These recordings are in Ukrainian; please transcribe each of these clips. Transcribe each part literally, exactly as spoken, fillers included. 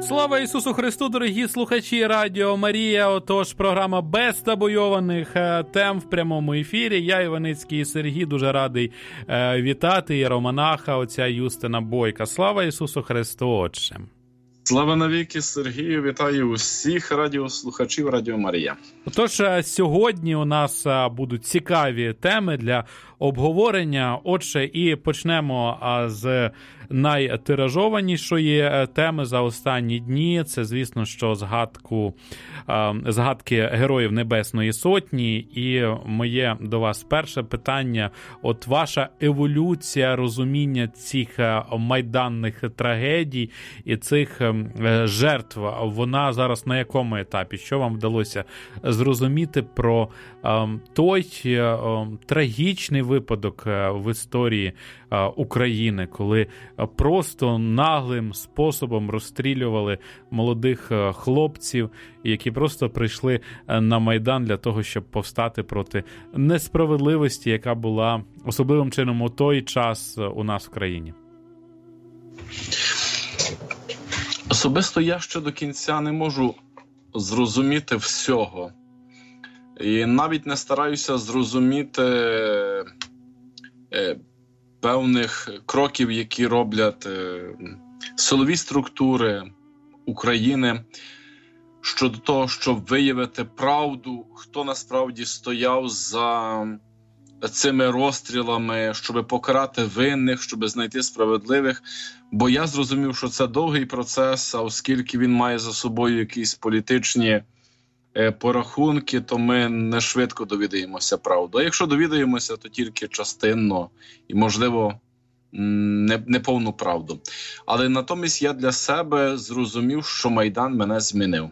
Слава Ісусу Христу, дорогі слухачі Радіо Марія. Отож, програма без табуйованих тем в прямому ефірі. Я, Іваницький Сергій, дуже радий е, вітати іеромонаха отця Юстина Бойка. Слава Ісусу Христу, Отче. Слава навіки, Сергію, вітаю усіх радіослухачів Радіо Марія. Отож, сьогодні у нас будуть цікаві теми для обговорення. Отже, і почнемо з найтиражованішої теми за останні дні. Це, звісно, що згадку, згадки Героїв Небесної Сотні. І моє до вас перше питання. От ваша еволюція розуміння цих майданних трагедій і цих жертв, вона зараз на якому етапі? Що вам вдалося зрозуміти про той трагічний випадок в історії України, коли просто наглим способом розстрілювали молодих хлопців, які просто прийшли на Майдан для того, щоб повстати проти несправедливості, яка була особливим чином у той час у нас в країні? Особисто я ще до кінця не можу зрозуміти всього. І навіть не стараюся зрозуміти е, певних кроків, які роблять е, силові структури України щодо того, щоб виявити правду, хто насправді стояв за цими розстрілами, щоб покарати винних, щоб знайти справедливих. Бо я зрозумів, що це довгий процес, а оскільки він має за собою якісь політичні порахунки, то ми не швидко довідаємося правду. А якщо довідаємося, то тільки частинно і, можливо, не, не повну правду. Але натомість я для себе зрозумів, що Майдан мене змінив.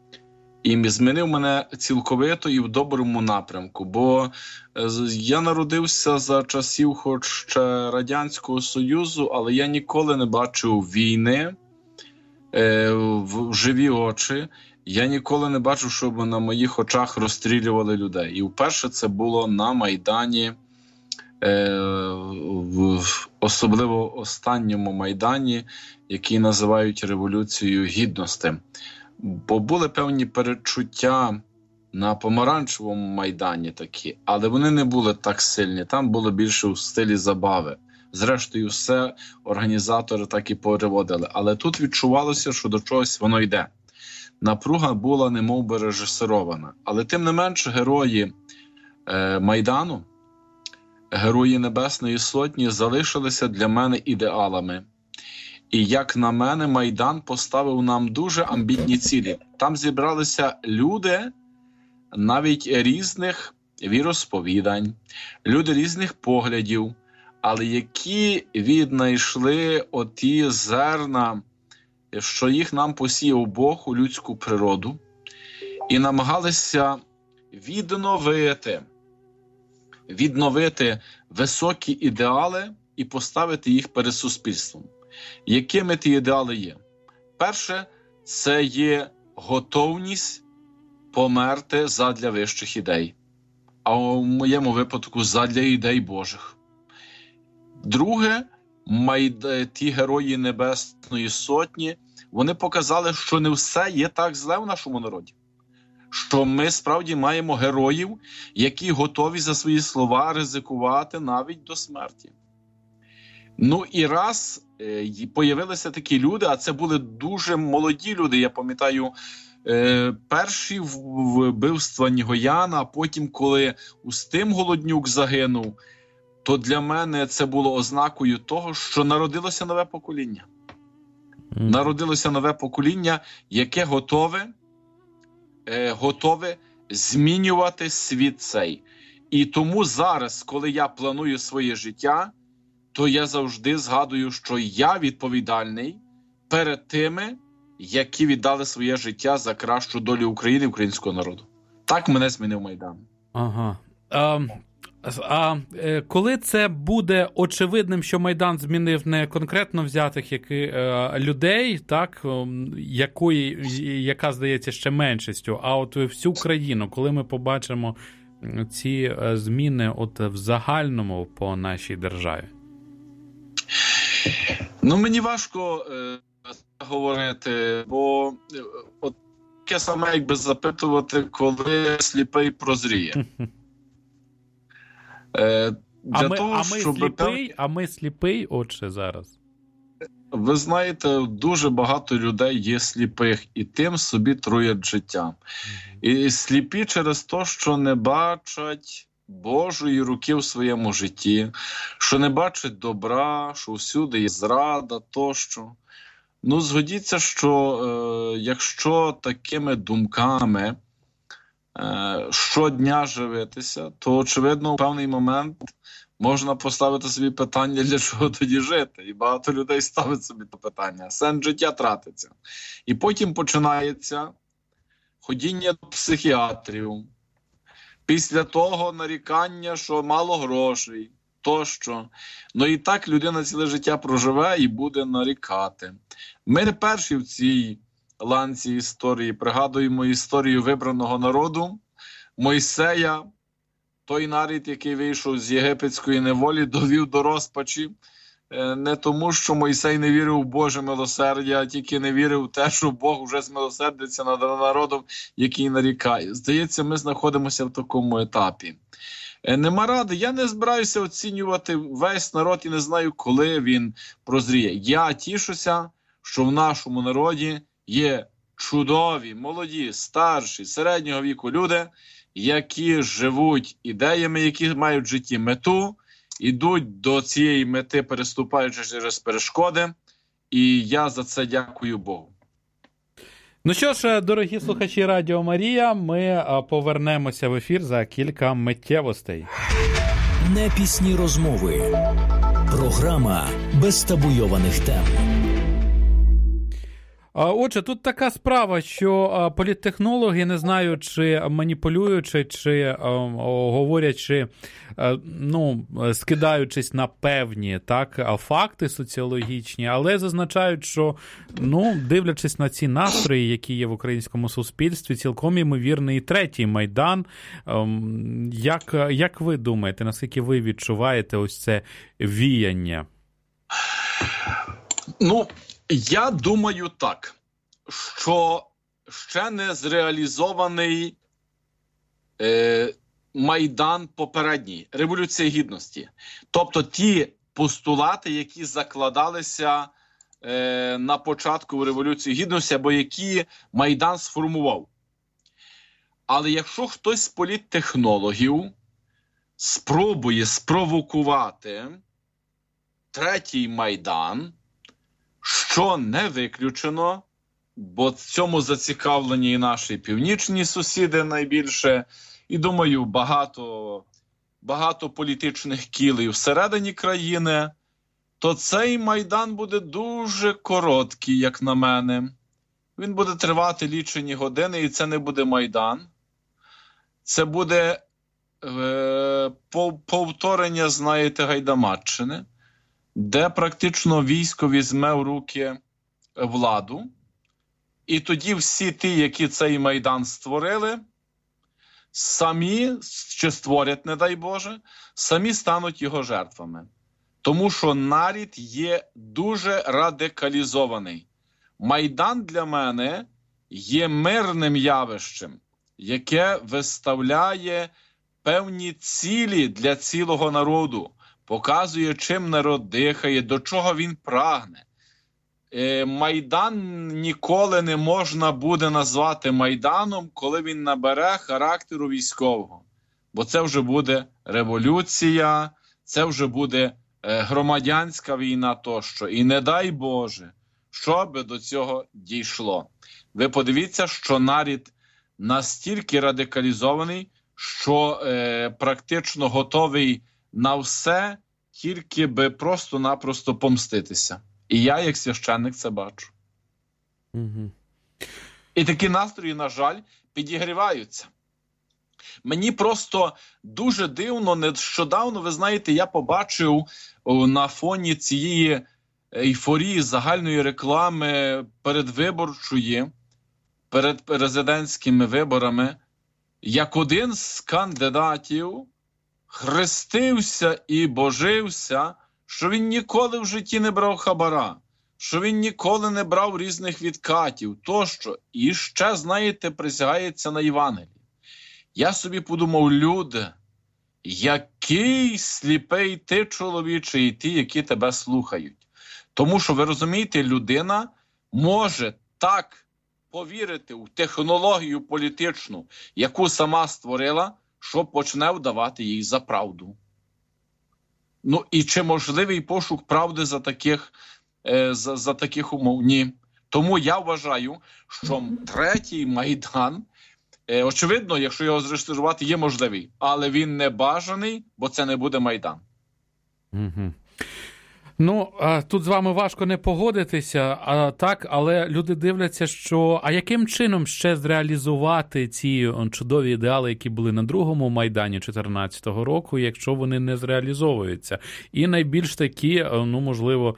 І змінив мене цілковито і в доброму напрямку, бо я народився за часів хоч ще Радянського Союзу, але я ніколи не бачив війни е, в живі очі. Я ніколи не бачив, щоб на моїх очах розстрілювали людей. І вперше це було на Майдані, е, в особливо останньому Майдані, який називають Революцією Гідності. Бо були певні передчуття на Помаранчевому Майдані такі, але вони не були так сильні, там було більше у стилі забави. Зрештою, все організатори так і переводили. Але тут відчувалося, що до чогось воно йде. Напруга була немов би режисерована. Але тим не менше герої е, Майдану, герої Небесної Сотні залишилися для мене ідеалами. І, як на мене, Майдан поставив нам дуже амбітні цілі. Там зібралися люди навіть різних віросповідань, люди різних поглядів, але які віднайшли оті зерна, що їх нам посіяв Бог у людську природу, і намагалися відновити, відновити високі ідеали і поставити їх перед суспільством. Якими ті ідеали є? Перше, це є готовність померти задля вищих ідей, а у моєму випадку задля ідей Божих. Друге, майд... ті герої Небесної Сотні, вони показали, що не все є так зле в нашому народі. Що ми справді маємо героїв, які готові за свої слова ризикувати навіть до смерті. Ну і раз е, появилися такі люди, а це були дуже молоді люди, я пам'ятаю, е, перші вбивства Нігояна, а потім, коли Устим Голоднюк загинув, то для мене це було ознакою того, що народилося нове покоління. Mm. Народилося нове покоління, яке готове, е, готове змінювати світ цей. І тому зараз, коли я планую своє життя, то я завжди згадую, що я відповідальний перед тими, які віддали своє життя за кращу долю України і українського народу. Так мене змінив Майдан. Ага. А, а коли це буде очевидним, що Майдан змінив не конкретно взятих які, людей, так, якої, яка, здається, ще меншістю, а от всю країну, коли ми побачимо ці зміни от в загальному по нашій державі? Ну, мені важко е, говорити, бо от таке саме, якби запитувати, коли сліпий прозріє. Е, а, ми, того, а, ми щоб... сліпий, а ми сліпий, отже, зараз. Ви знаєте, дуже багато людей є сліпих, і тим собі труять життя. Mm-hmm. І сліпі через те, що не бачать Божої руки в своєму житті, що не бачать добра, що всюди є зрада, тощо. Ну, згодіться, що е, якщо такими думками е, щодня живитися, то, очевидно, в певний момент можна поставити собі питання, для чого тоді жити. І багато людей ставить собі це питання. Сенс життя тратиться. І потім починається ходіння до психіатрів. Після того нарікання, що мало грошей, тощо. Ну і так людина ціле життя проживе і буде нарікати. Ми не перші в цій ланці історії. Пригадуємо історію вибраного народу, Мойсея. Той народ, який вийшов з єгипетської неволі, довів до розпачі. Не тому, що Мойсей не вірив в Боже милосердя, а тільки не вірив в те, що Бог вже змилосердиться над народом, який нарікає. Здається, ми знаходимося в такому етапі. Нема ради. Я не збираюся оцінювати весь народ і не знаю, коли він прозріє. Я тішуся, що в нашому народі є чудові, молоді, старші, середнього віку люди, які живуть ідеями, які мають в житті мету, ідуть до цієї мети, переступаючи через перешкоди, і я за це дякую Богу. Ну що ж, дорогі слухачі Радіо Марія, ми повернемося в ефір за кілька миттєвостей. Непісні розмови. Програма без табуйованих тем. Отже, тут така справа, що політтехнологи, не знаю, чи маніпулюючи, чи говорячи, ну, скидаючись на певні, так, факти соціологічні, але зазначають, що, ну, дивлячись на ці настрої, які є в українському суспільстві, цілком ймовірний і третій Майдан. Як, як ви думаєте, наскільки ви відчуваєте ось це віяння? Ну, я думаю так, що ще не зреалізований е, Майдан попередній, Революція Гідності. Тобто ті постулати, які закладалися е, на початку Революції Гідності, або які Майдан сформував. Але якщо хтось з політтехнологів спробує спровокувати третій Майдан, що не виключено, бо в цьому зацікавлені і наші північні сусіди найбільше, і, думаю, багато, багато політичних кіл всередині країни, то цей Майдан буде дуже короткий, як на мене. Він буде тривати лічені години, і це не буде Майдан. Це буде е, повторення, знаєте, Гайдамаччини, де практично військо візьме в руки владу, і тоді всі ті, які цей Майдан створили, самі, чи створять, не дай Боже, самі стануть його жертвами. Тому що народ є дуже радикалізований. Майдан для мене є мирним явищем, яке виставляє певні цілі для цілого народу, показує, чим народ дихає, до чого він прагне. Майдан ніколи не можна буде назвати Майданом, коли він набере характеру військового. Бо це вже буде революція, це вже буде громадянська війна тощо. І не дай Боже, щоб до цього дійшло. Ви подивіться, що народ настільки радикалізований, що е, практично готовий на все, тільки би просто-напросто помститися. І я, як священник, це бачу. Угу. І такі настрої, на жаль, підігріваються. Мені просто дуже дивно, нещодавно, ви знаєте, я побачив на фоні цієї ейфорії загальної реклами передвиборчої, перед президентськими виборами, як один з кандидатів хрестився і божився, що він ніколи в житті не брав хабара. що він ніколи не брав різних відкатів, тощо. І ще, знаєте, присягається на Євангелії. Я собі подумав, люди, який сліпий ти, чоловіче, і ті, які тебе слухають. Тому що, ви розумієте, людина може так повірити в технологію політичну, яку сама створила, що почне вдавати їй за правду. Ну і чи можливий пошук правди за таких, е, за, за таких умов? Ні. Тому я вважаю, що третій Майдан, е, очевидно, якщо його зрештувати, є можливий, але він не бажаний, бо це не буде Майдан. Угу. Ну, тут з вами важко не погодитися, а так, але люди дивляться, що а яким чином ще зреалізувати ці чудові ідеали, які були на другому Майдані чотирнадцятого року, якщо вони не зреалізовуються. І найбільш такі, ну, можливо,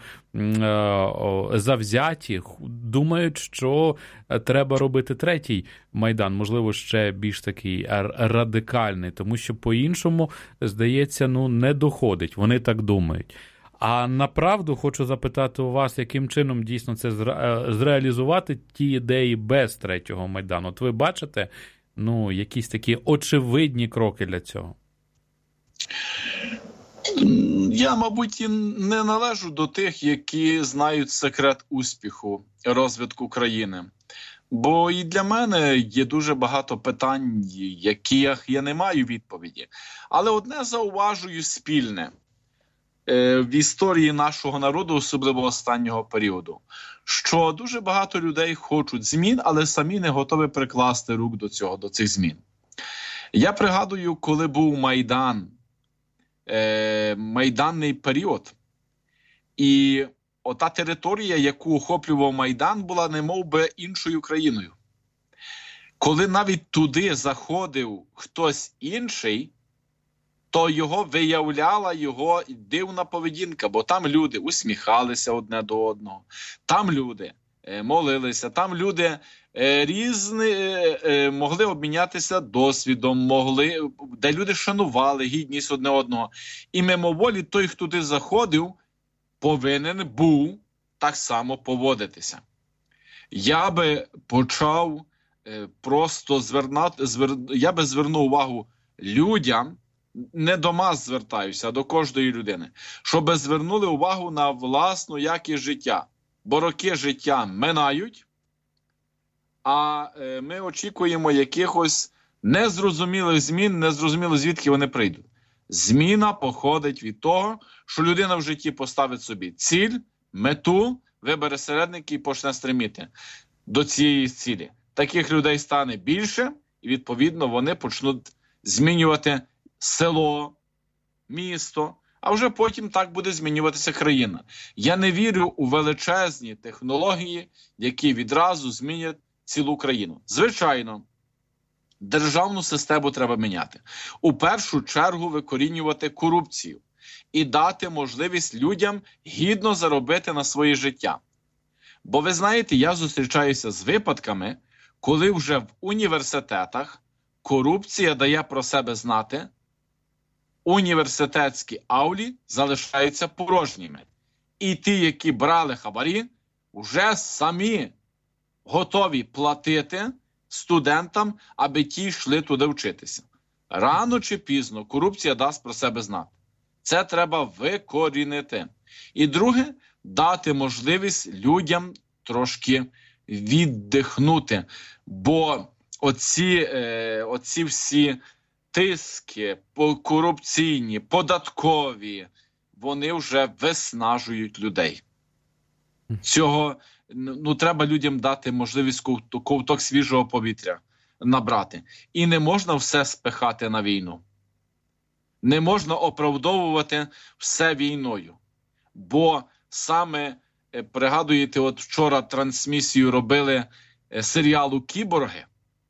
завзяті, думають, що треба робити третій Майдан, можливо, ще більш такий радикальний, тому що по-іншому, здається, ну, не доходить, вони так думають. А направду хочу запитати у вас, яким чином дійсно це зреалізувати ті ідеї без третього Майдану. От ви бачите, ну, якісь такі очевидні кроки для цього? Я, мабуть, і не належу до тих, які знають секрет успіху розвитку країни. Бо і для мене є дуже багато питань, яких я не маю відповіді. Але одне зауважую спільне в історії нашого народу, особливо останнього періоду, що дуже багато людей хочуть змін, але самі не готові прикласти рук до цього, до цих змін. Я пригадую, коли був Майдан, е, майданний період, і ота територія, яку охоплював Майдан, була немов би іншою країною. Коли навіть туди заходив хтось інший, то його виявляла його дивна поведінка, бо там люди усміхалися одне до одного, там люди е, молилися, там люди е, різні е, могли обмінятися досвідом, могли, де люди шанували гідність одне одного. І мимоволі той, хто туди заходив, повинен був так само поводитися. Я би почав е, просто звернати, звер... я би звернув увагу людям, не до мас звертаюся, а до кожної людини, щоб звернули увагу на власну якість життя. Бо роки життя минають, а е, ми очікуємо якихось незрозумілих змін, незрозуміло звідки вони прийдуть. Зміна походить від того, що людина в житті поставить собі ціль, мету, вибере середники і почне стреміти до цієї цілі. Таких людей стане більше, і відповідно вони почнуть змінювати село, місто, а вже потім так буде змінюватися країна. Я не вірю у величезні технології, які відразу змінять цілу країну. Звичайно, державну систему треба міняти. У першу чергу викорінювати корупцію і дати можливість людям гідно заробити на своє життя. Бо ви знаєте, я зустрічаюся з випадками, коли вже в університетах корупція дає про себе знати, університетські аулі залишаються порожніми. І ті, які брали хабарі, вже самі готові платити студентам, аби ті йшли туди вчитися. Рано чи пізно корупція дасть про себе знати. Це треба викорінити. І друге, дати можливість людям трошки віддихнути. Бо оці, е, оці всі тиски корупційні, податкові, вони вже виснажують людей. Цього, ну, треба людям дати можливість ковток свіжого повітря набрати. І не можна все спихати на війну. Не можна оправдовувати все війною. Бо саме, пригадуєте, от вчора трансмісію робили серіалу «Кіборги»,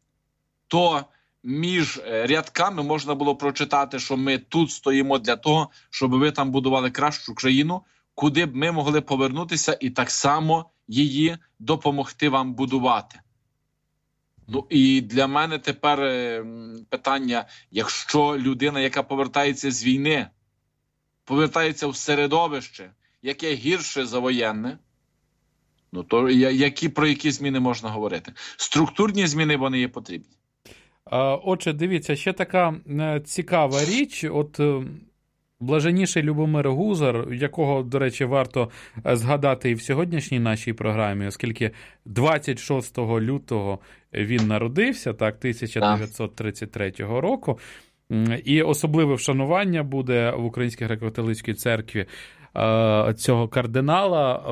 то між рядками можна було прочитати, що ми тут стоїмо для того, щоб ви там будували кращу країну, куди б ми могли повернутися і так само її допомогти вам будувати. Ну і для мене тепер е, питання, якщо людина, яка повертається з війни, повертається в середовище, яке гірше за воєнне, Ну то які, про які зміни можна говорити? Структурні зміни, вони є потрібні. Отже, дивіться, ще така цікава річ. От блаженніший Любомир Гузар, якого, до речі, варто згадати і в сьогоднішній нашій програмі, оскільки двадцять шостого лютого він народився, так, тисяча дев'ятсот тридцять третього року, і особливе вшанування буде в Українській греко-католицькій церкві цього кардинала.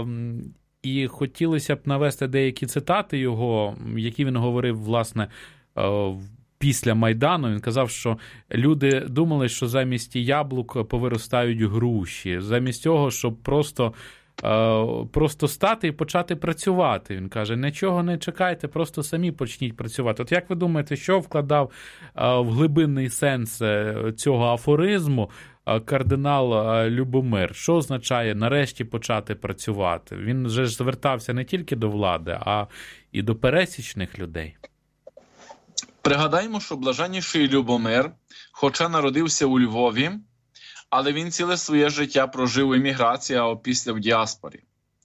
І хотілося б навести деякі цитати його, які він говорив, власне, після Майдану. Він казав, що люди думали, що замість яблук повиростають груші, замість цього, щоб просто, просто стати і почати працювати. Він каже, нічого не чекайте, просто самі почніть працювати. От як ви думаєте, що вкладав в глибинний сенс цього афоризму кардинал Любомир? Що означає нарешті почати працювати? Він же ж звертався не тільки до влади, а і до пересічних людей. Пригадаємо, що блаженніший Любомир, хоча народився у Львові, але він ціле своє життя прожив у еміграції, а опісля в діаспорі.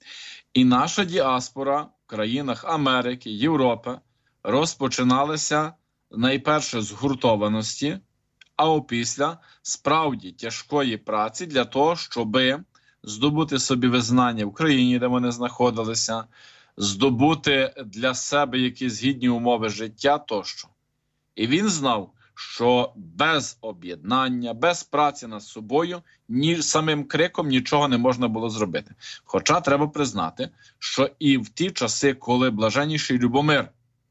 І наша діаспора в країнах Америки, Європи розпочиналася найперше з гуртованості, а опісля справді тяжкої праці для того, щоб здобути собі визнання в країні, де вони знаходилися, здобути для себе якісь гідні умови життя тощо. І він знав, що без об'єднання, без праці над собою, ні самим криком нічого не можна було зробити. Хоча треба признати, що і в ті часи, коли блаженніший Любомир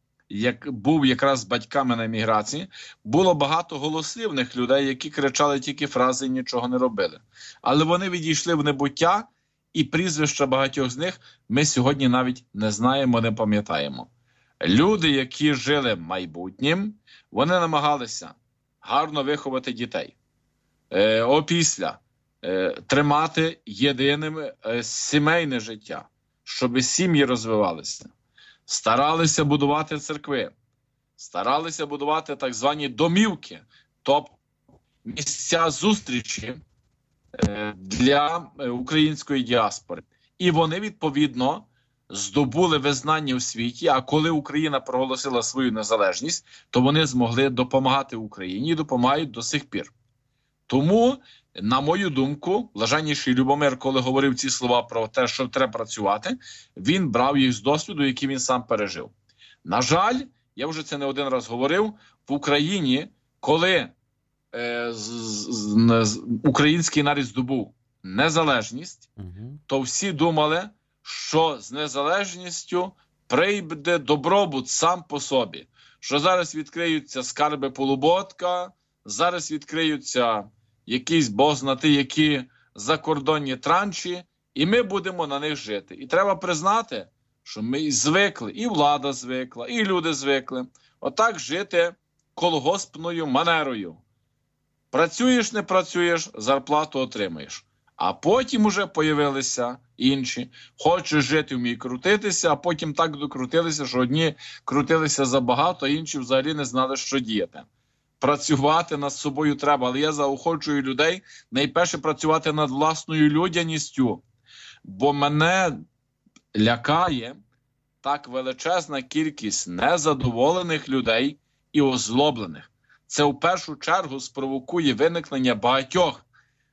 як був якраз з батьками на еміграції, було багато голослівних людей, які кричали тільки фрази і нічого не робили. Але вони відійшли в небуття, і прізвища багатьох з них ми сьогодні навіть не знаємо, не пам'ятаємо. Люди, які жили майбутнім, вони намагалися гарно виховати дітей, е, опісля е, тримати єдиним е, сімейне життя, щоб сім'ї розвивалися. Старалися будувати церкви, старалися будувати так звані домівки, тобто місця зустрічі е, для української діаспори. І вони, відповідно, здобули визнання у світі, а коли Україна проголосила свою незалежність, то вони змогли допомагати Україні і допомагають до сих пір. Тому, на мою думку, блаженніший Любомир, коли говорив ці слова про те, що треба працювати, він брав їх з досвіду, який він сам пережив. На жаль, я вже це не один раз говорив, в Україні, коли е, з, з, з, український народ здобув незалежність, угу. то всі думали, що з незалежністю прийде добробут сам по собі. Що зараз відкриються скарби Полуботка, зараз відкриються якісь бог-знати, які закордонні транші, і ми будемо на них жити. І треба признати, що ми звикли, і влада звикла, і люди звикли, отак жити колгоспною манерою. Працюєш, не працюєш, зарплату отримаєш. А потім уже появилися інші. Хочеш жити, вмій крутитися, а потім так докрутилися, що одні крутилися забагато, а інші взагалі не знали, що діяти. Працювати над собою треба, але я заохочую людей найперше працювати над власною людяністю. Бо мене лякає так величезна кількість незадоволених людей і озлоблених. Це в першу чергу спровокує виникнення багатьох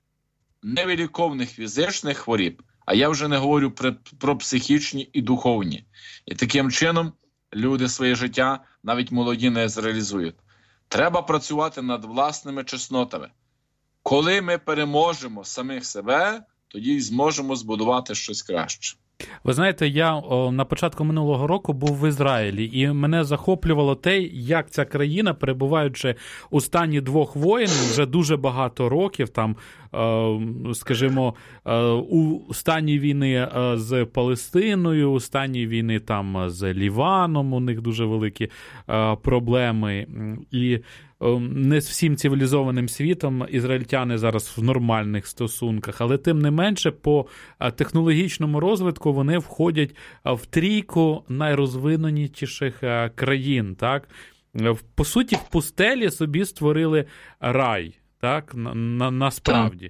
невиліковних фізичних хворіб, а я вже не говорю про, про психічні і духовні. І таким чином люди своє життя, навіть молоді, не зреалізують. Треба працювати над власними чеснотами. Коли ми переможемо самих себе, тоді й зможемо збудувати щось краще. Ви знаєте, я о, на початку минулого року був в Ізраїлі, і мене захоплювало те, як ця країна, перебуваючи у стані двох воєн, вже дуже багато років, там, е, скажімо, е, у стані війни е, з Палестиною, у стані війни там з Ліваном, у них дуже великі е, проблеми, і не з всім цивілізованим світом ізраїльтяни зараз в нормальних стосунках, але тим не менше по технологічному розвитку вони входять в трійку найрозвиненіших країн. Так? По суті, в пустелі собі створили рай, так? На, на, насправді.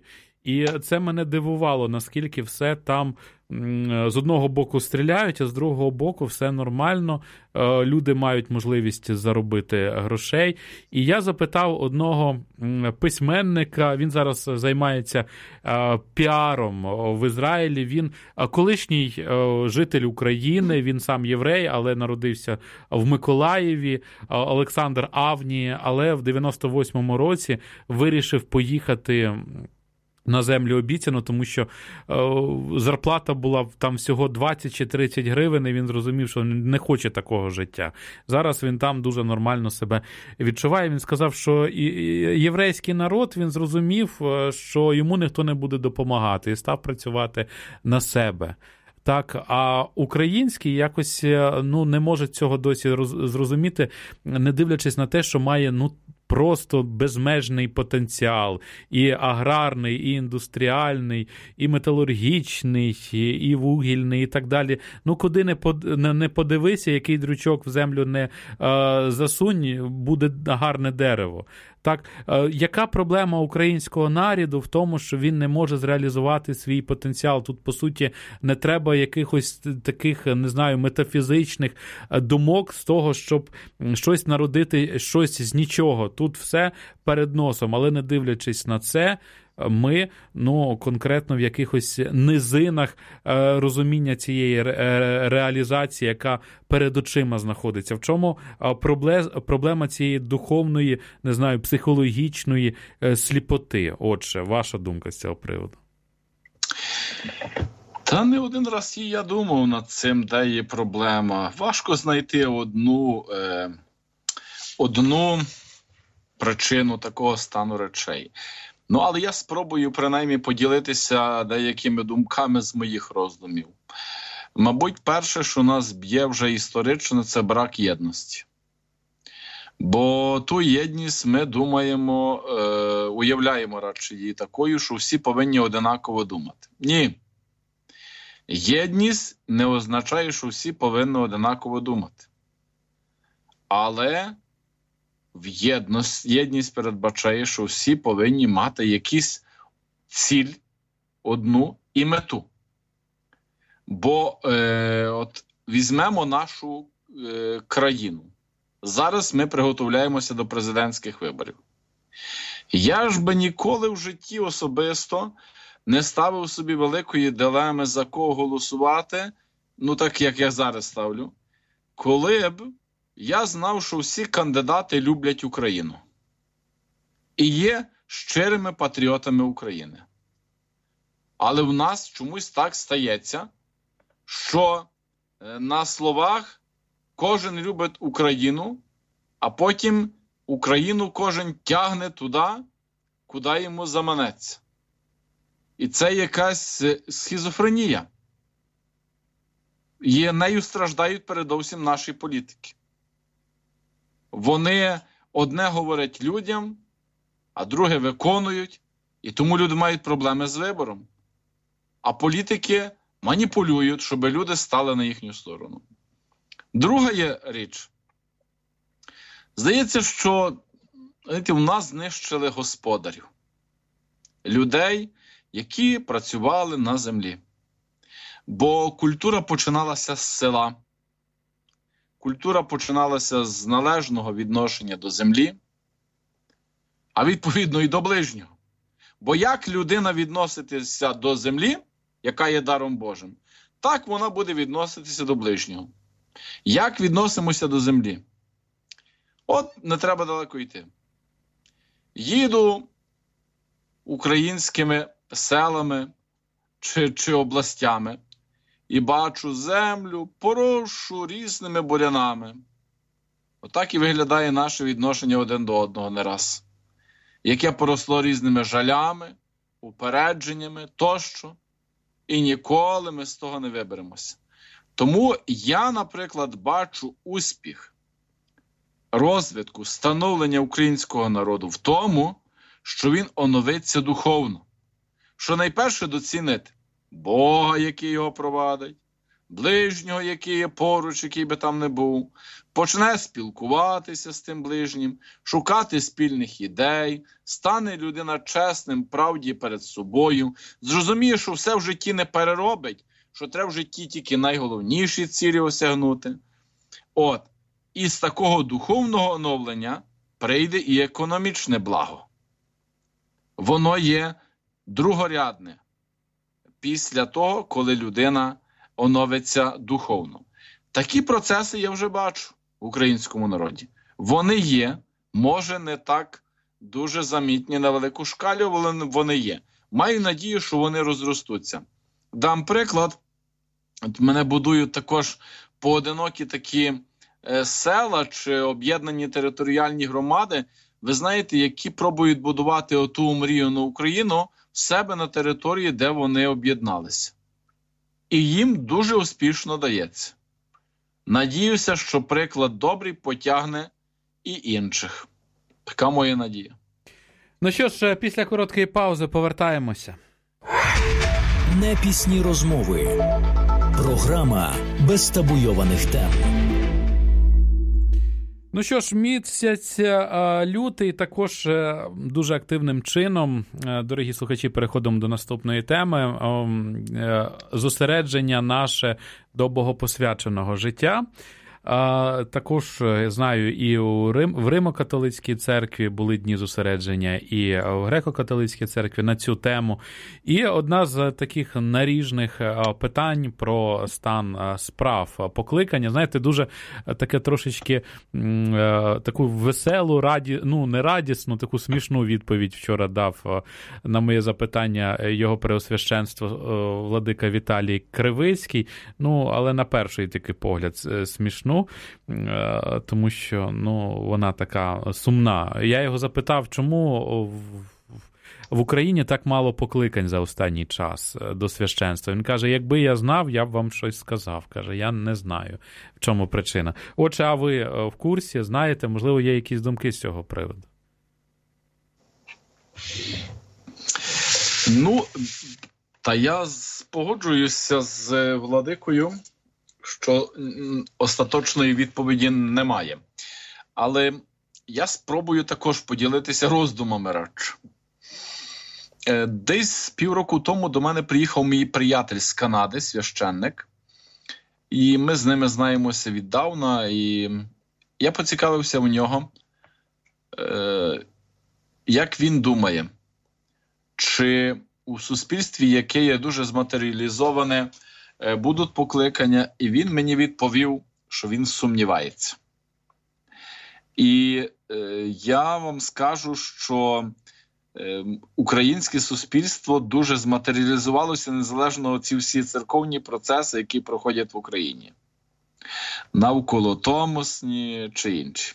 І це мене дивувало, наскільки все там з одного боку стріляють, а з другого боку все нормально, люди мають можливість заробити грошей. І я запитав одного письменника, він зараз займається піаром в Ізраїлі, він колишній житель України, він сам єврей, але народився в Миколаєві, Олександр Авні, але в дев'яносто восьмому році вирішив поїхати на землю обіцяну, тому що е, зарплата була там всього двадцять чи тридцять гривень, і він зрозумів, що не хоче такого життя. Зараз він там дуже нормально себе відчуває. Він сказав, що і, і єврейський народ, він зрозумів, що йому ніхто не буде допомагати, і став працювати на себе. Так, а український якось ну, не може цього досі зрозуміти, не дивлячись на те, що має ну, просто безмежний потенціал. І аграрний, і індустріальний, і металургічний, і, і вугільний, і так далі. Ну, куди не, под, не, не подивися, який дрючок в землю не е, засунь, буде гарне дерево. Так, е, яка проблема українського народу в тому, що він не може зреалізувати свій потенціал? Тут, по суті, не треба якихось таких, не знаю, метафізичних думок з того, щоб щось народити, щось з нічого. Тут все перед носом, але не дивлячись на це, ми, ну, конкретно в якихось низинах е, розуміння цієї ре, реалізації, яка перед очима знаходиться. В чому проблем, проблема цієї духовної, не знаю, психологічної е, сліпоти? Отже, ваша думка з цього приводу? Та не один раз і я думав над цим, де є проблема. Важко знайти одну, е, одну причину такого стану речей. Ну, але я спробую принаймні поділитися деякими думками з моїх роздумів. Мабуть, перше, що нас б'є вже історично, це брак єдності. Бо ту єдність ми думаємо, е, уявляємо радше її такою, що всі повинні одинаково думати. Ні. Єдність не означає, що всі повинні одинаково думати. Але в єдність, єдність передбачає, що всі повинні мати якісь ціль, одну і мету. Бо е, от візьмемо нашу е, країну. Зараз ми приготовляємося до президентських виборів. Я ж би ніколи в житті особисто не ставив собі великої дилеми, за кого голосувати, ну так як я зараз ставлю, коли б я знав, що всі кандидати люблять Україну і є щирими патріотами України. Але в нас чомусь так стається, що на словах кожен любить Україну, а потім Україну кожен тягне туди, куди йому заманеться. І це якась схизофренія. І нею страждають передовсім наші політики. Вони одне говорять людям, а друге виконують, і тому люди мають проблеми з вибором. А політики маніпулюють, щоб люди стали на їхню сторону. Друга є річ. Здається, що знаєте, в нас знищили господарів. Людей, які працювали на землі. Бо культура починалася з села. Культура починалася з належного відношення до землі, а відповідно і до ближнього. Бо як людина відноситися до землі, яка є даром Божим, так вона буде відноситися до ближнього. Як відносимося до землі? От не треба далеко йти. Їду українськими селами чи, чи областями і бачу землю поросшу різними бурянами. Отак і виглядає наше відношення один до одного не раз. Яке поросло різними жалями, упередженнями тощо. І ніколи ми з того не виберемося. Тому я, наприклад, бачу успіх розвитку, становлення українського народу в тому, що він оновиться духовно. Що найперше доцінити Бога, який його провадить, ближнього, який є поруч, який би там не був, почне спілкуватися з тим ближнім, шукати спільних ідей, стане людина чесним, правді перед собою, зрозуміє, що все в житті не переробить, що треба в житті тільки найголовніші цілі осягнути. От, і з такого духовного оновлення прийде і економічне благо. Воно є другорядне після того, коли людина оновиться духовно. Такі процеси я вже бачу в українському народі. Вони є, може не так дуже замітні на велику шкалу, але вони є. Маю надію, що вони розростуться. Дам приклад. От мене будують також поодинокі такі е, села чи об'єднані територіальні громади, ви знаєте, які пробують будувати оту омріяну Україну в себе на території, де вони об'єдналися. І їм дуже успішно дається. Надіюся, що приклад добрий потягне і інших. Така моя надія. Ну що ж, після короткої паузи повертаємося. Непісні розмови. Програма без табуйованих тем. Ну що ж, місяць лютий також дуже активним чином, дорогі слухачі, переходимо до наступної теми, зосередження наше до богопосвяченого життя. А, також, я знаю, і у Рим, в Римо-католицькій церкві були дні зосередження, і в Греко-католицькій церкві на цю тему. І одна з таких наріжних питань про стан справ покликання, знаєте, дуже таке трошечки таку веселу, раді, ну не радісну, таку смішну відповідь вчора дав на моє запитання його преосвященство владика Віталій Кривицький. Ну, але на перший такий погляд смішно. Тому що, ну, вона така сумна. Я його запитав, чому в Україні так мало покликань за останній час до священства. Він каже, якби я знав, я б вам щось сказав. Каже, я не знаю, в чому причина. Отже, а ви в курсі, знаєте, можливо, є якісь думки з цього приводу? Ну, та я погоджуюся з владикою, що остаточної відповіді немає. Але я спробую також поділитися роздумами радше. Десь півроку тому до мене приїхав мій приятель з Канади, священник, і ми з ними знаємося віддавна, і я поцікавився в нього, як він думає, чи у суспільстві, яке є дуже зматеріалізоване, будуть покликання, і він мені відповів, що він сумнівається. І е, я вам скажу, що е, українське суспільство дуже зматеріалізувалося незалежно від ці всі церковні процеси, які проходять в Україні. Навколо томосні чи інші.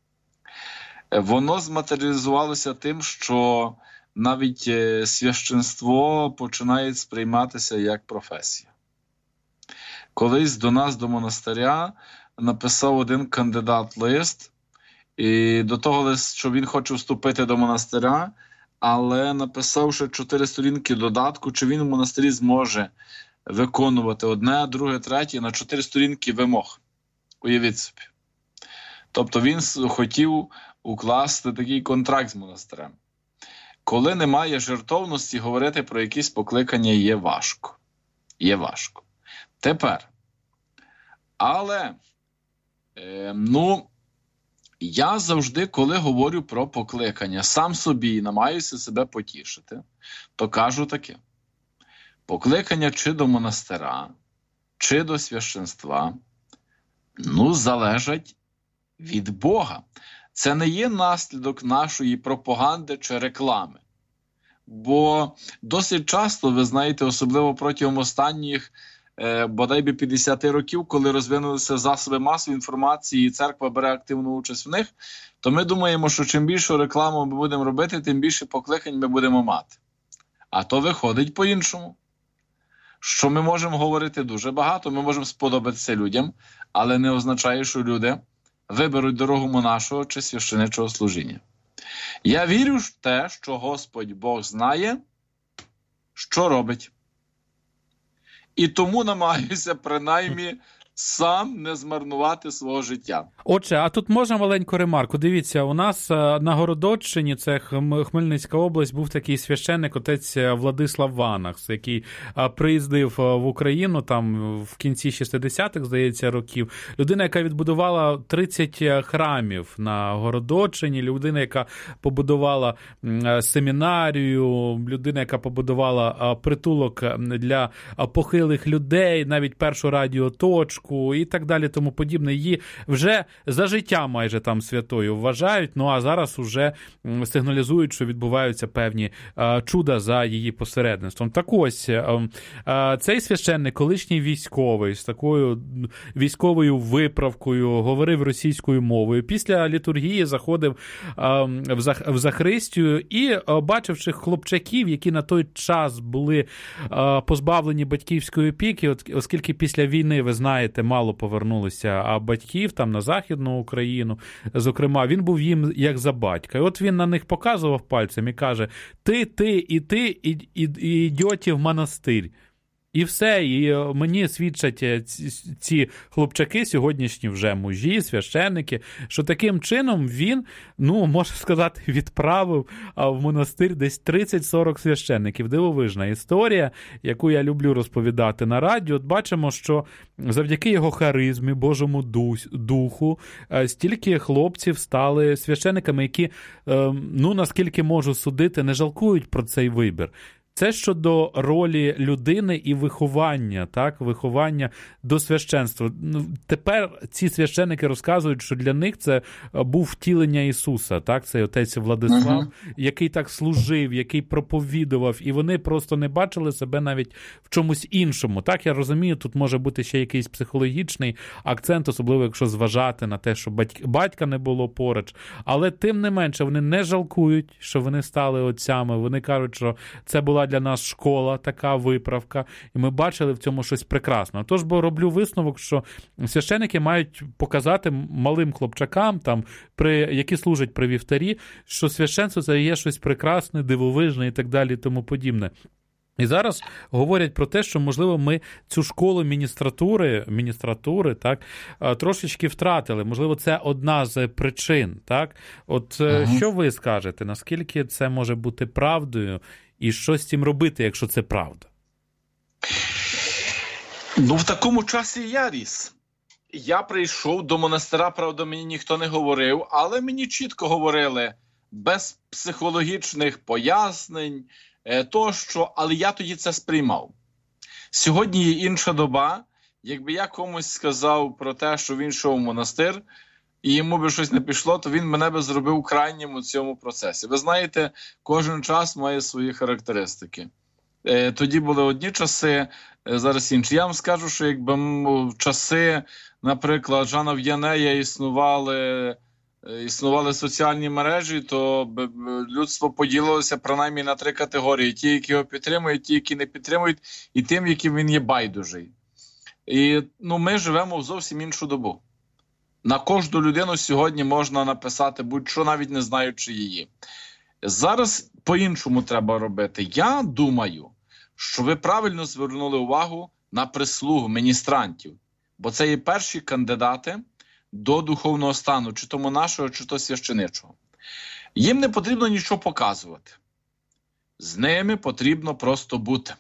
Воно зматеріалізувалося тим, що навіть е, священство починає сприйматися як професія. Колись до нас, до монастиря, написав один кандидат лист, і до того лист, що він хоче вступити до монастиря, але написав ще чотири сторінки додатку, чи він в монастирі зможе виконувати одне, друге, третє, на чотири сторінки вимог. Уявіть собі. Тобто він хотів укласти такий контракт з монастирем. Коли немає жертовності, говорити про якісь покликання є важко. Є важко. Тепер, але, е, ну, я завжди, коли говорю про покликання, сам собі намагаюся себе потішити, то кажу таке. Покликання чи до монастира, чи до священства, ну, залежать від Бога. Це не є наслідок нашої пропаганди чи реклами. Бо досить часто, ви знаєте, особливо протягом останніх бодай би п'ятдесят років, коли розвинулися засоби масової інформації і церква бере активну участь в них, то ми думаємо, що чим більше рекламу ми будемо робити, тим більше покликань ми будемо мати. А то виходить по-іншому. Що ми можемо говорити дуже багато, ми можемо сподобатися людям, але не означає, що люди виберуть дорогу монашого чи священичого служіння. Я вірю в те, що Господь Бог знає, що робить. І тому намагаюся принаймні сам не змарнувати свого життя. Отже, а тут можна маленьку ремарку. Дивіться, у нас на Городоччині, це Хмельницька область, був такий священник, отець Владислав Ванахс, який приїздив в Україну там в кінці шістдесятих, здається, років. Людина, яка відбудувала тридцять храмів на Городоччині, людина, яка побудувала семінарію, людина, яка побудувала притулок для похилих людей, навіть першу радіоточку, і так далі, тому подібне. Її вже за життя майже там святою вважають, ну а зараз уже сигналізують, що відбуваються певні а, чуда за її посередництвом. Так ось, а, а, цей священник, колишній військовий, з такою військовою виправкою, говорив російською мовою. Після літургії заходив а, в, зах, в Захристію і, а, бачивши хлопчаків, які на той час були а, позбавлені батьківської опіки, оскільки після війни, ви знаєте, мало повернулися батьків там на Західну Україну, зокрема, він був їм як за батька. І от він на них показував пальцем і каже: ти, ти і ти і, і, і йдете в монастир. І все, і мені свідчать ці, ці хлопчаки, сьогоднішні вже мужі, священники, що таким чином він, ну, можна сказати, відправив в монастир десь тридцять-сорок священників. Дивовижна історія, яку я люблю розповідати на радіо. От бачимо, що завдяки його харизмі, Божому духу, стільки хлопців стали священниками, які, ну, наскільки можу судити, не жалкують про цей вибір. Це щодо ролі людини і виховання, так, виховання до священства. Тепер ці священники розказують, що для них це був втілення Ісуса, так, цей отець Владислав, uh-huh. який так служив, який проповідував, і вони просто не бачили себе навіть в чомусь іншому. Так, я розумію, тут може бути ще якийсь психологічний акцент, особливо якщо зважати на те, що батька не було поруч, але тим не менше вони не жалкують, що вони стали отцями, вони кажуть, що це була для нас школа, така виправка, і ми бачили в цьому щось прекрасне. Тож, бо роблю висновок, що священики мають показати малим хлопчакам, там, при, які служать при вівтарі, що священство це є щось прекрасне, дивовижне і так далі, і тому подібне. І зараз говорять про те, що, можливо, ми цю школу міністратури, міністратури, так, трошечки втратили. Можливо, це одна з причин, так? От ага. Що ви скажете? Наскільки це може бути правдою? І що з цим робити, якщо це правда? Ну, в такому часі я ріс. Я прийшов до монастира, правда, мені ніхто не говорив, але мені чітко говорили, без психологічних пояснень, тощо, але я тоді це сприймав. Сьогодні є інша доба. Якби я комусь сказав про те, що він йшов в монастир, і йому би щось не пішло, то він мене би зробив крайнім у цьому процесі. Ви знаєте, кожен час має свої характеристики. Е, тоді були одні часи, е, зараз інші. Я вам скажу, що якби в часи, наприклад, Жана В'янея існували, е, існували соціальні мережі, то б, людство поділилося принаймні на три категорії. Ті, які його підтримують, ті, які не підтримують, і тим, яким він є байдужий. І ну, ми живемо в зовсім іншу добу. На кожну людину сьогодні можна написати будь-що, навіть не знаючи її. Зараз по-іншому треба робити. Я думаю, що ви правильно звернули увагу на прислугу міністрантів, бо це є перші кандидати до духовного стану, чи то монашого, чи то священичого. Їм не потрібно нічого показувати. З ними потрібно просто бути.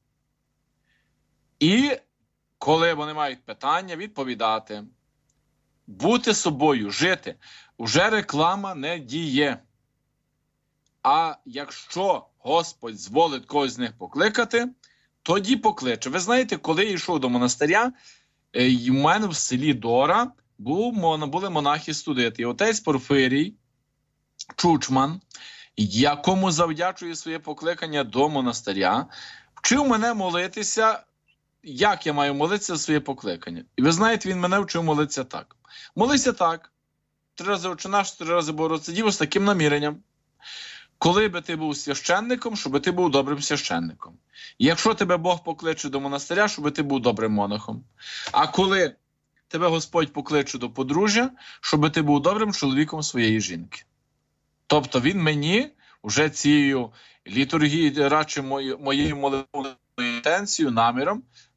І коли вони мають питання, відповідати. Бути собою, жити. Уже реклама не діє. А якщо Господь зволить когось з них покликати, тоді покличе. Ви знаєте, коли я йшов до монастиря, у мене в селі Дора були монахи-студенти. І отець Порфирій Чучман, якому завдячую своє покликання до монастиря, вчив мене молитися, як я маю молитися за своє покликання. І ви знаєте, він мене вчив молитися так. Молися так. Три рази Отче наш, три рази Богородице з таким наміренням. Коли би ти був священником, щоб ти був добрим священником. І якщо тебе Бог покличе до монастиря, щоб ти був добрим монахом. А коли тебе Господь покличе до подружжя, щоб ти був добрим чоловіком своєї жінки. Тобто він мені вже цією літургією, радше моєю молитвою інтенцією, наміром,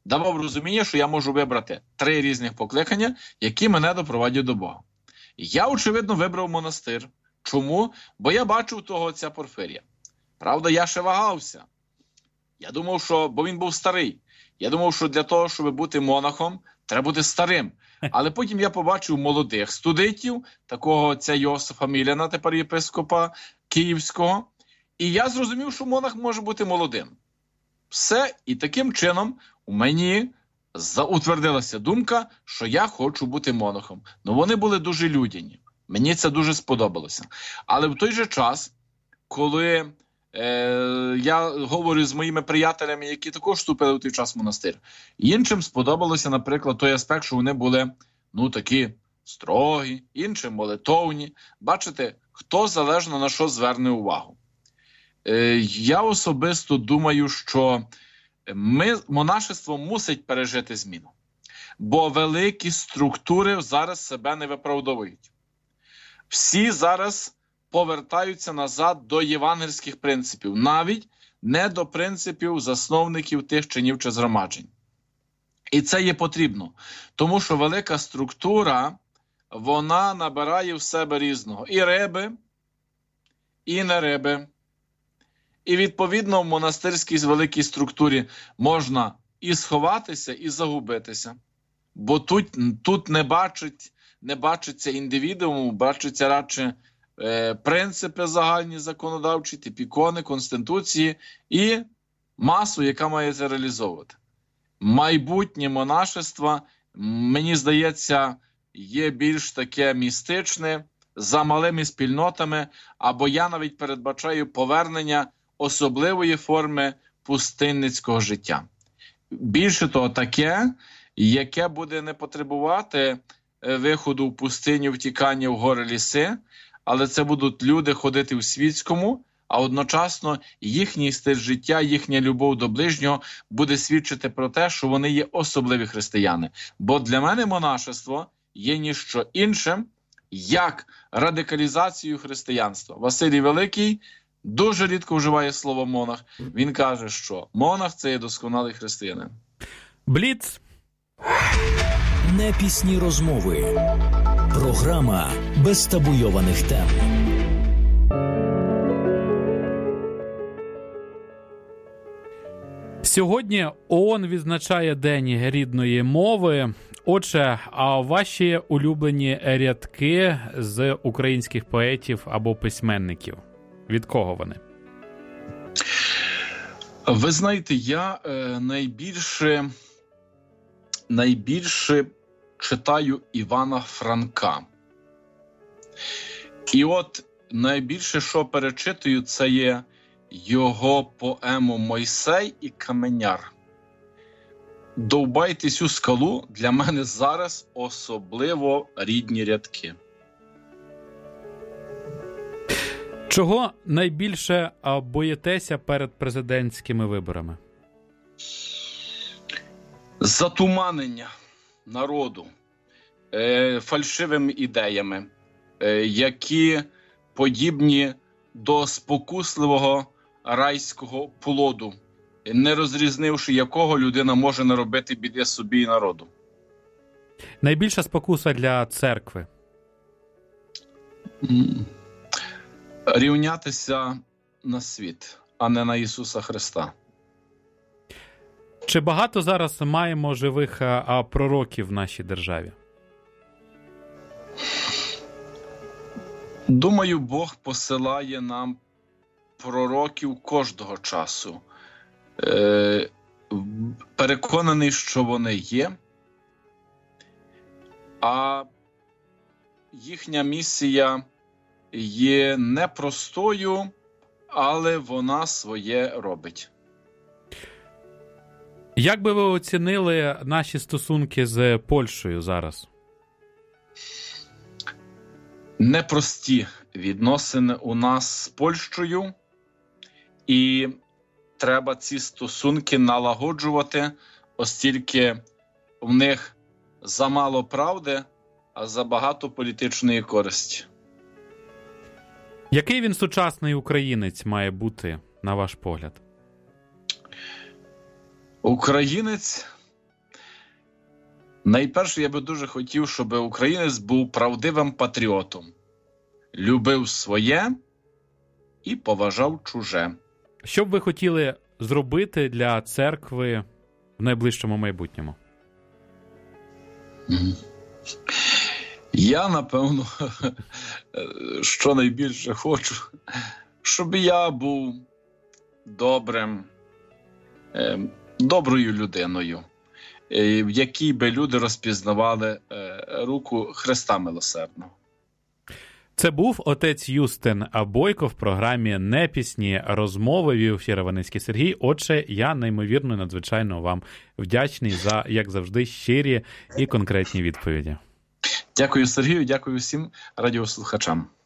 давав розуміння, що я можу вибрати три різних покликання, які мене допровадять до Бога. Я, очевидно, вибрав монастир. Чому? Бо я бачив того отця Порфирія. Правда, я ще вагався. Я думав, що, бо він був старий. Я думав, що для того, щоб бути монахом, треба бути старим. Але потім я побачив молодих студентів, такого отця Йосифа Міляна, тепер єпископа Київського. І я зрозумів, що монах може бути молодим. Все, і таким чином у мені заутвердилася думка, що я хочу бути монахом. Ну, вони були дуже людяні. Мені це дуже сподобалося. Але в той же час, коли е, я говорю з моїми приятелями, які також вступили в той час в монастир, іншим сподобалося, наприклад, той аспект, що вони були, ну, такі строгі, іншим молитовні. Бачите, хто залежно на що зверне увагу. Е, я особисто думаю, що ми, монашество мусить пережити зміну. Бо великі структури зараз себе не виправдовують. Всі зараз повертаються назад до євангельських принципів, навіть не до принципів засновників тих чинів чи згромаджень. І це є потрібно, тому що велика структура, вона набирає в себе різного. І риби, і не риби. І відповідно в монастирській великій структурі можна і сховатися, і загубитися. Бо тут, тут не бачить, не бачиться індивідууму, бачиться радше е, принципи загальні законодавчі, типікони, конституції і масу, яка має це реалізовувати. Майбутнє монашество, мені здається, є більш таке містичне, за малими спільнотами, або я навіть передбачаю повернення особливої форми пустинницького життя. Більше того, таке, яке буде не потребувати виходу в пустиню, втікання в гори ліси, але це будуть люди ходити в світському, а одночасно їхній стиль життя, їхня любов до ближнього буде свідчити про те, що вони є особливі християни. Бо для мене монашество є ніщо іншим, як радикалізацією християнства. Василій Великий дуже рідко вживає слово монах. Він каже, що монах – це є досконалий християнин. Бліц. Непісні розмови. Програма без табуйованих тем. Сьогодні ООН відзначає День рідної мови. Отже, а ваші улюблені рядки з українських поетів або письменників? Від кого вони? Ви знаєте, я е, найбільше, найбільше читаю Івана Франка. І от найбільше, що перечитую, це є його поему «Мойсей і каменяр». «Довбайте цю скалу» для мене зараз особливо рідні рядки. Чого найбільше боїтеся перед президентськими виборами? Затуманення народу е, фальшивими ідеями, е, які подібні до спокусливого райського плоду, не розрізнивши якого людина може наробити біди собі і народу. Найбільша спокуса для церкви? Mm. Рівнятися на світ, а не на Ісуса Христа. Чи багато зараз маємо живих а, пророків в нашій державі? Думаю, Бог посилає нам пророків кожного часу. Е, переконаний, що вони є, а їхня місія є непростою, але вона своє робить. Як би ви оцінили наші стосунки з Польщею зараз? Непрості відносини у нас з Польщею, і треба ці стосунки налагоджувати, оскільки в них замало правди, а забагато політичної користі. Який він сучасний українець має бути, на ваш погляд? Українець Найперше, я би дуже хотів, щоб українець був правдивим патріотом. Любив своє і поважав чуже. Що б ви хотіли зробити для церкви в найближчому майбутньому? Я, напевно, що найбільше хочу, щоб я був добрим, доброю людиною, в якій би люди розпізнавали руку Христа Милосердного. Це був отець Юстин Бойко в програмі «Непісні розмови». Вів ефір Іваницький Сергій. Отже, я неймовірно, надзвичайно вам вдячний за, як завжди, щирі і конкретні відповіді. Дякую, Сергію, дякую всім радіослухачам.